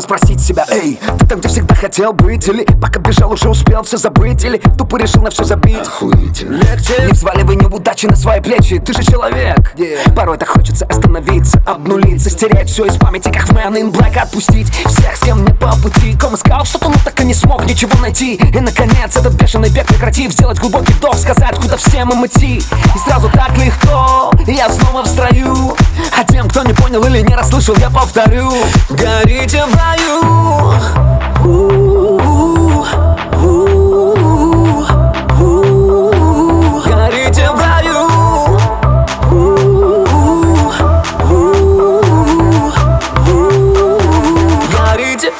спросить себя: эй, ты там, где всегда хотел быть? Или пока бежал, уже успел все забыть? Или тупо решил на все забить? Охуительно. Легче. Не взваливай неудачи на свои плечи, ты же человек. Порой так хочется остановиться, обнулиться, стереть все из памяти, как в Man in Black, отпустить всех, с кем мне по пути. Ком искал что-то, но так и не смог ничего найти. И наконец этот бешеный бег прекратив, сделать глубокий вдох, сказать, куда всем им идти. И сразу так легко, я снова в строю. А тем, кто не понял или не расслышал, я повторю: горите в раю. Горите в раю. Горите.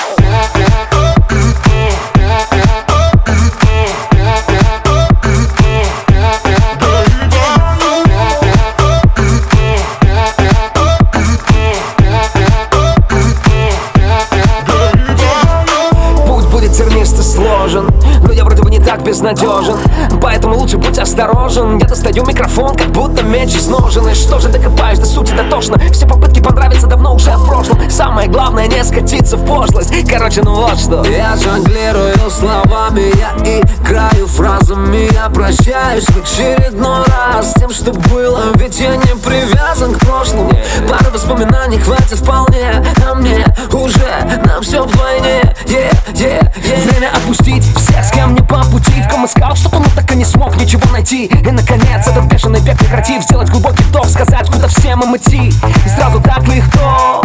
Тернистый сложен, но я вроде бы не так безнадежен, поэтому лучше будь осторожен. Я достаю микрофон, как будто меч из ножен. И что же докопаешь до сути дотошно? Все попытки понравиться давно уже в прошлом. Самое главное не скатиться в пошлость. Короче, ну вот что. Я жонглирую словами, я играю фразами. Я прощаюсь в очередной раз с тем, что было, ведь я не привязан к прошлому. Пары воспоминаний хватит вполне, а мне уже на все вдвойне. Время отпустить всех, с кем мне по пути. В ком искал что-то, но так и не смог ничего найти. И наконец этот бешеный бег прекратив, сделать глубокий вдох, сказать, куда всем им идти. И сразу так легко,